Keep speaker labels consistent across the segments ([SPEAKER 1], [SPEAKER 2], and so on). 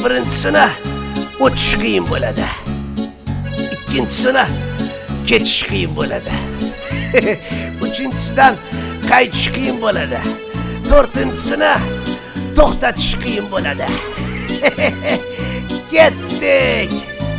[SPEAKER 1] birinchisini o'tish qiyin bo'ladi. Ikkinchisini ketish qiyin bo'ladi. Uchinchisidan qaytish qiyin bo'ladi. To'rtinchisini to'xtatish qiyin bo'ladi. Ketdik.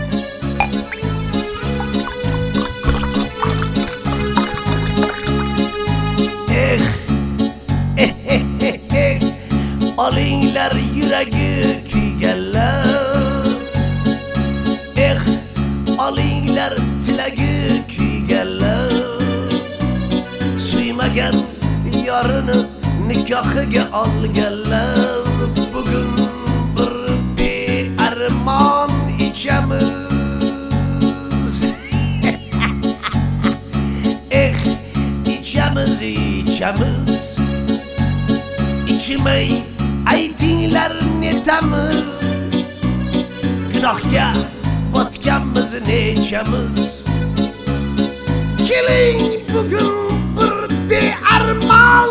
[SPEAKER 1] Olinglar yuragi kuyganlar. Olinglar tilagi kuyganlar. Suymagan yorini nikohiga olganlar. Bugun bir bearmon ichamiz. ichamiz. Ichmay aytinglar netamiz. Gunohga botganmiz nechamiz. Keling bugun bir bearmon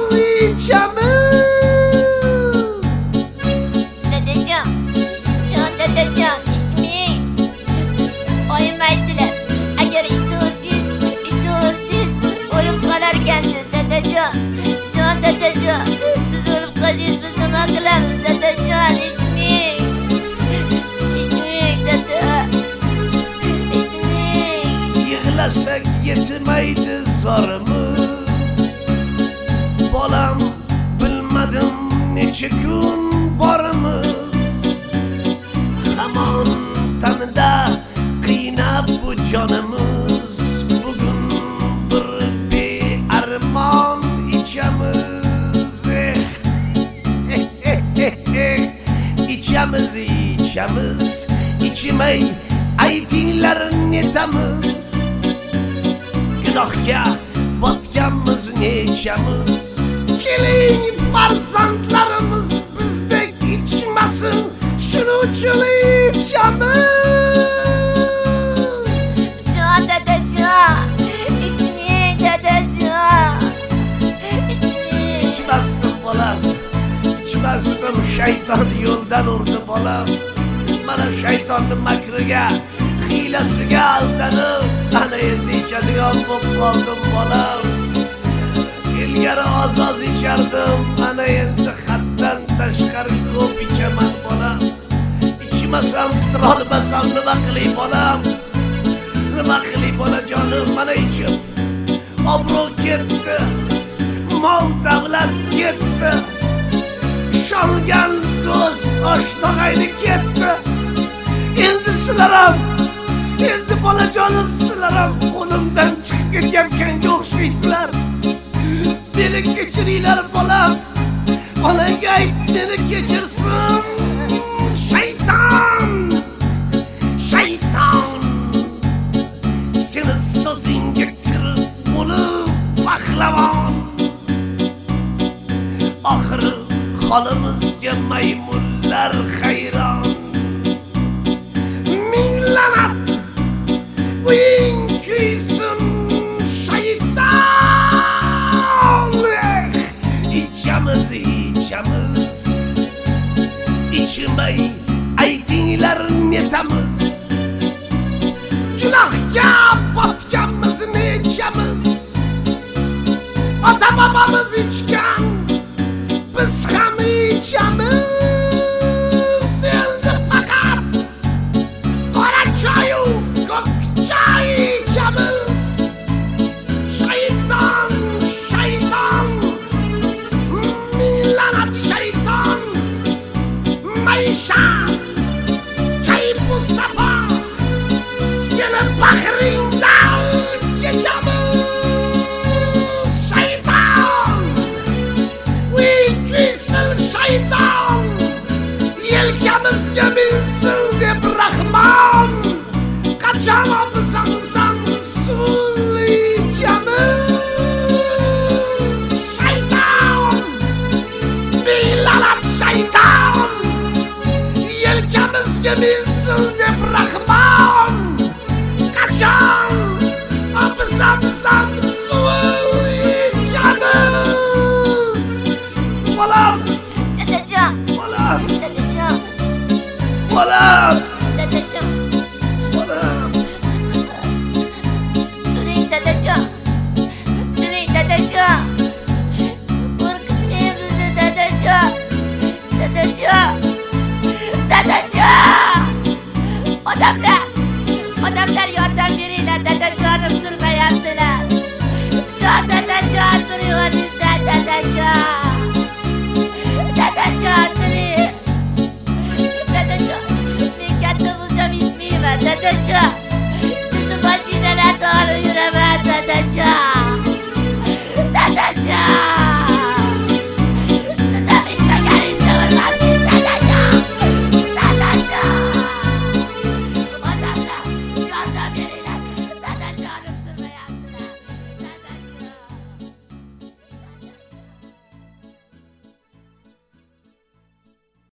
[SPEAKER 1] ichamiz.
[SPEAKER 2] Dadajon, dadajon, ichmang. Oyim aytdilar, agar ichursiz o'lib qolarkansiz dadajon. Dadajon, siz o'lib qolsangiz biz nima qilamiz dadajon? Ichmang. Dada. Ichmang.
[SPEAKER 1] Yig'lasak yetmaydi zorimiz. Bolam bilmadim necha kun borimiz. Hamon tanida qiynab bu jonimiz. Bugun bir bearmon ichamiz. ichamiz. Ichmay aytinglar netamiz. Gunohga botganmiz nechamiz. Keling farzandlarimiz bizdek ichmasin, shuning uchun ichamiz.
[SPEAKER 2] Dadajon, ichmang dadajon.
[SPEAKER 1] Ichmasdim bolam. Ichmasdim, shayton yo'ldan urdi bolam. Mana shaytonning makriga, hiylasiga aldanib, ana endi ichadigan bo'lib qoldim bolam. Ilgari oz ichardim, ana endi haddan tashqari ko'p ichaman bolam. Ichmasam turolmasam nima qilay bolam? Nima qilay bolajonim, mana ichib. Obro' ketdi, mol davlat ketdi. Ishongan do'st oshnog'ayni ketdi. Endi sizlar ham, endi bolajonim sizlar ham qo'limdan chiqib ketayotganga o'xshaysizlar. Meni kechiringlar bolam. Onangga ayt, meni kechirsin. Shayton! Seni so'zingga kirib bo'lib pahlavon. Oxiri holimizga maymunlar hayron. Ming la'nat uying kuysin shayton. Ichamiz. Ichmay aytinglar netamiz. Gunohga botganmiz nechamiz. Ota-bobamiz ichgan, biz ham ichamiz. Endi faqat qora choy-u ko'k choy ichamiz. Shayton, ming la'nat shayton. Maishat, kayfu safo, seni bahringdan kechamiz. Shayton, kuysin shayton, yelkamizga minsin deb rahmon. Qachon obzamsan suvli ichamiz. Shayton, ming la'nat shayton, yelkamizga minsin